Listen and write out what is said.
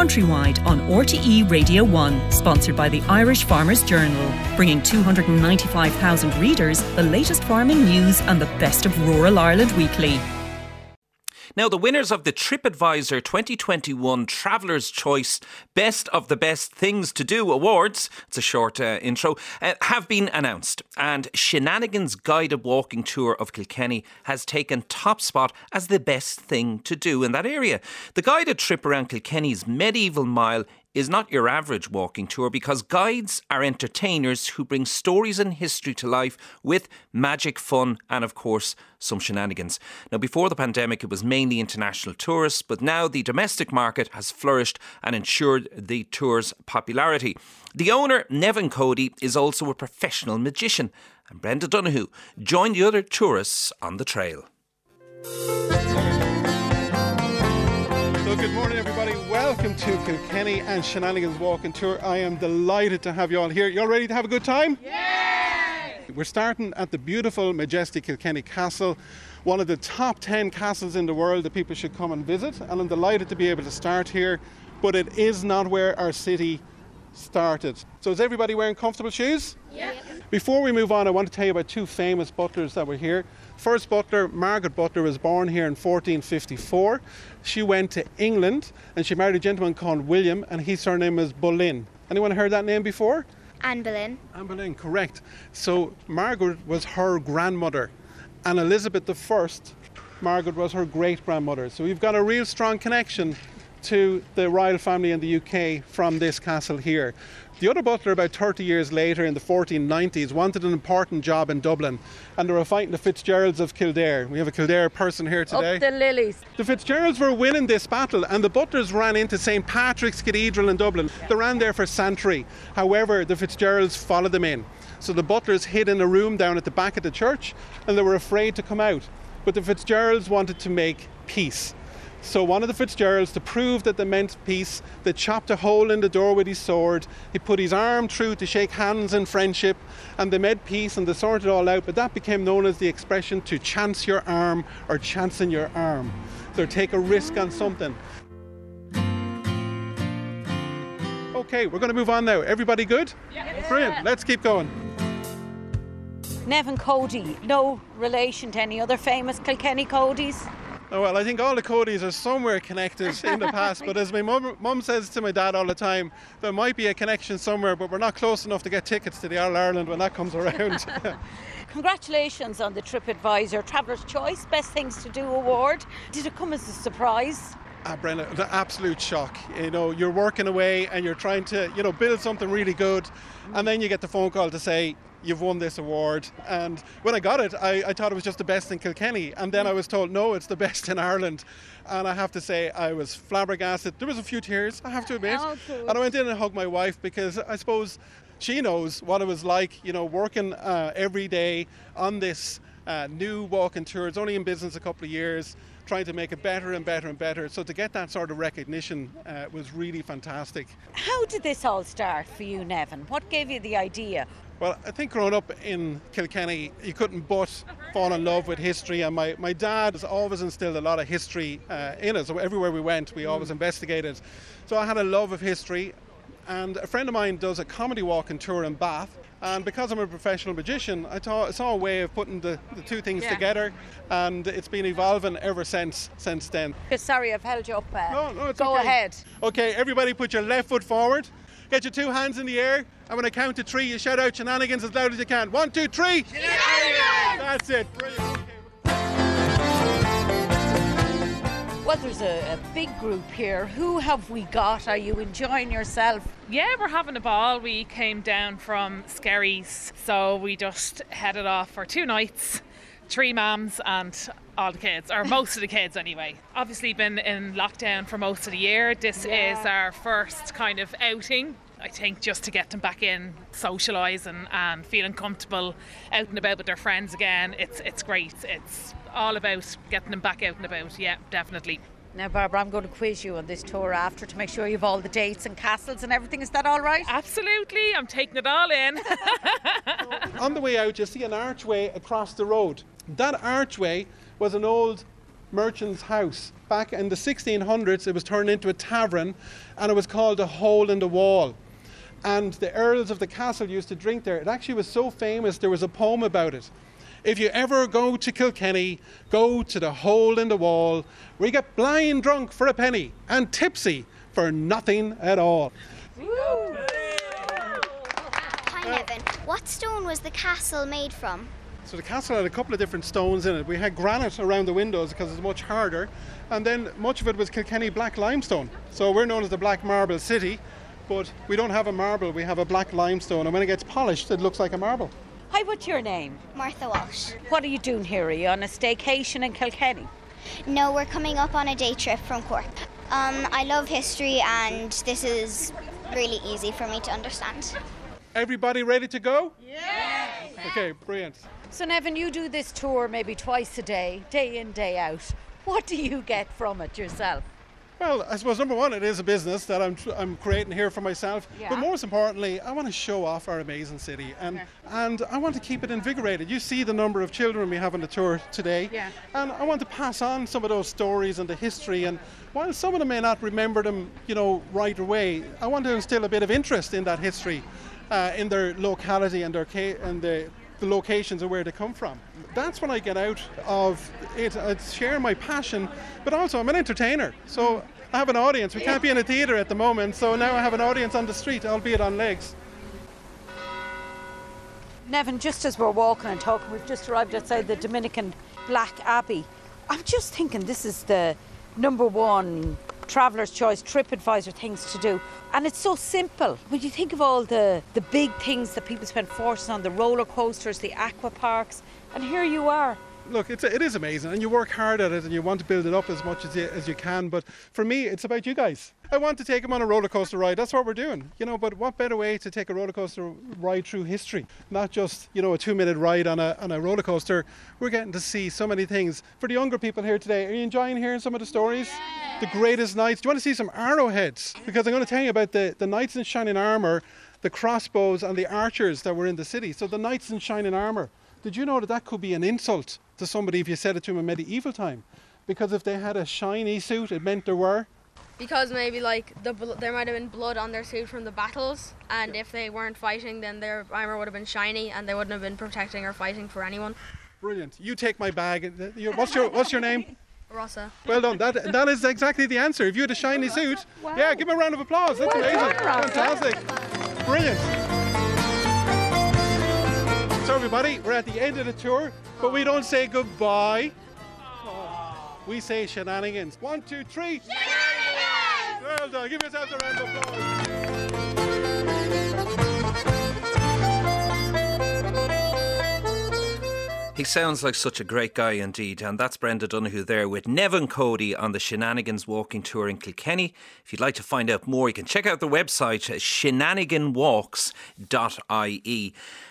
countrywide on RTE Radio 1, sponsored by the Irish Farmers Journal, bringing 295,000 readers the latest farming news and the best of rural Ireland weekly. Now, the winners of the TripAdvisor 2021 Traveller's Choice Best of the Best Things to Do Awards, it's a short intro, have been announced. And Shenanigans Guided Walking Tour of Kilkenny has taken top spot as the best thing to do in that area. The guided trip around Kilkenny's Medieval Mile is not your average walking tour because guides are entertainers who bring stories and history to life with magic, fun and, of course, some shenanigans. Now, before the pandemic, it was mainly international tourists, but now the domestic market has flourished and ensured the tour's popularity. The owner, Nevin Cody, is also a professional magician, and Brenda Donoghue joined the other tourists on the trail. So good morning, everybody. Welcome to Kilkenny and Shenanigans Walking Tour. I am delighted to have you all here. You all ready to have a good time? Yay! We're starting at the beautiful, majestic Kilkenny Castle, one of the top 10 castles in the world that people should come and visit. And I'm delighted to be able to start here, but it is not where our city started. So is everybody wearing comfortable shoes? Yes. Before we move on, I want to tell you about two famous butlers that were here. First butler, Margaret Butler, was born here in 1454. She went to England and she married a gentleman called William, and his surname is Boleyn. Anyone heard that name before? Anne Boleyn. Anne Boleyn, correct. So Margaret was her grandmother, and Elizabeth I, Margaret was her great-grandmother. So we've got a real strong connection to the royal family in the UK from this castle here. The other butler, about 30 years later in the 1490s, wanted an important job in Dublin, and they were fighting the Fitzgeralds of Kildare. We have a Kildare person here today. Up the lilies. The Fitzgeralds were winning this battle, and the butlers ran into St. Patrick's Cathedral in Dublin. They ran there for Santry. However, the Fitzgeralds followed them in. So the butlers hid in a room down at the back of the church, and they were afraid to come out. But the Fitzgeralds wanted to make peace. So one of the Fitzgeralds, to prove that they meant peace, they chopped a hole in the door with his sword. He put his arm through to shake hands in friendship, and they made peace and they sorted it all out. But that became known as the expression to chance your arm or chancing your arm. So take a risk on something. Okay, we're going to move on now. Everybody good? Yeah. Brilliant. Let's keep going. Nevin Cody, no relation to any other famous Kilkenny Codys? Oh, well, I think all the Codys are somewhere connected in the past, but as my mum says to my dad all the time, there might be a connection somewhere, but we're not close enough to get tickets to the All-Ireland when that comes around. Congratulations on the TripAdvisor Traveller's Choice Best Things to Do Award. Did it come as a surprise? Brenna, the absolute shock. You know, you're working away and you're trying to, build something really good, and then you get the phone call to say, you've won this award. And when I got it, I thought it was just the best in Kilkenny. And then I was told, no, it's the best in Ireland. And I have to say, I was flabbergasted. There was a few tears, I have to admit. Oh, cool. And I went in and hugged my wife because I suppose she knows what it was like, working every day on this new walking tour. It's only in business a couple of years, trying to make it better and better and better. So to get that sort of recognition was really fantastic. How did this all start for you, Nevin? What gave you the idea? Well, I think growing up in Kilkenny, you couldn't but fall in love with history, and my dad has always instilled a lot of history in us. So everywhere we went, we always investigated. So I had a love of history, and a friend of mine does a comedy walking tour in Bath, and because I'm a professional magician, I saw a way of putting the two things together, and it's been evolving ever since then. Sorry, I've held you up. No, it's Go okay. ahead. Okay, everybody put your left foot forward. Get your two hands in the air, and when I count to 3, you shout out shenanigans as loud as you can. 1, 2, 3! Shenanigans! That's it. Brilliant. Okay. Well, there's a big group here. Who have we got? Are you enjoying yourself? Yeah, we're having a ball. We came down from Skerries, so we just headed off for 2 nights. 3 mums and all the kids, or most of the kids anyway. Obviously been in lockdown for most of the year. This is our first kind of outing. I think just to get them back in, socialising and feeling comfortable out and about with their friends again. It's great. It's all about getting them back out and about. Yeah, definitely. Now, Barbara, I'm going to quiz you on this tour after to make sure you have all the dates and castles and everything. Is that all right? Absolutely. I'm taking it all in. On the way out, you see an archway across the road. That archway was an old merchant's house. Back in the 1600s, it was turned into a tavern, and it was called the Hole in the Wall. And the earls of the castle used to drink there. It actually was so famous, there was a poem about it. If you ever go to Kilkenny, go to the Hole in the Wall, where you get blind drunk for a penny and tipsy for nothing at all. Hi, Nevin. What stone was the castle made from? So the castle had a couple of different stones in it. We had granite around the windows because it's much harder, and then much of it was Kilkenny black limestone. So we're known as the Black Marble City, but we don't have a marble, we have a black limestone, and when it gets polished it looks like a marble. Hi, what's your name? Martha Walsh. What are you doing here? Are you on a staycation in Kilkenny? No, we're coming up on a day trip from Cork. I love history and this is really easy for me to understand. Everybody ready to go? Yes! Okay, brilliant. So Nevin, you do this tour maybe twice a day in, day out. What do you get from it yourself? Well, I suppose number one, it is a business that I'm creating here for myself. Yeah. But most importantly, I want to show off our amazing city, and I want to keep it invigorated. You see the number of children we have on the tour today, and I want to pass on some of those stories and the history. And while some of them may not remember them, right away, I want to instill a bit of interest in that history, in their locality and the locations and where they come from. That's when I get out of it. I share my passion, but also I'm an entertainer. So I have an audience. We can't be in a theatre at the moment, so now I have an audience on the street, albeit on legs. Nevin, just as we're walking and talking, we've just arrived outside the Dominican Black Abbey. I'm just thinking this is the number one Traveller's Choice TripAdvisor things to do. And it's so simple. When you think of all the big things that people spend fortunes on, the roller coasters, the aqua parks, and here you are. Look, it is amazing, and you work hard at it and you want to build it up as much as you can, but for me it's about you guys. I want to take them on a roller coaster ride. That's what we're doing, but what better way to take a roller coaster ride through history? Not just, a 2-minute ride on a roller coaster. We're getting to see so many things. For the younger people here today, are you enjoying hearing some of the stories? Yeah. The greatest knights. Do you want to see some arrowheads? Because I'm going to tell you about the knights in shining armour, the crossbows and the archers that were in the city. So the knights in shining armour. Did you know that could be an insult to somebody if you said it to them in medieval time? Because if they had a shiny suit, it meant there were. Because maybe there might have been blood on their suit from the battles, and if they weren't fighting, then their armour would have been shiny, and they wouldn't have been protecting or fighting for anyone. Brilliant. You take my bag. What's your name? Rossa. Well done. That is exactly the answer. If you had a shiny suit, yeah, give me a round of applause. That's amazing. Fantastic. Brilliant. So everybody, we're at the end of the tour, but we don't say goodbye. We say shenanigans. 1, 2, 3. Shenanigans! Well done. Give yourselves a round of applause. He sounds like such a great guy indeed, and that's Brenda Donoghue there with Nevin Cody on the Shenanigans Walking Tour in Kilkenny. If you'd like to find out more, you can check out the website shenaniganwalks.ie.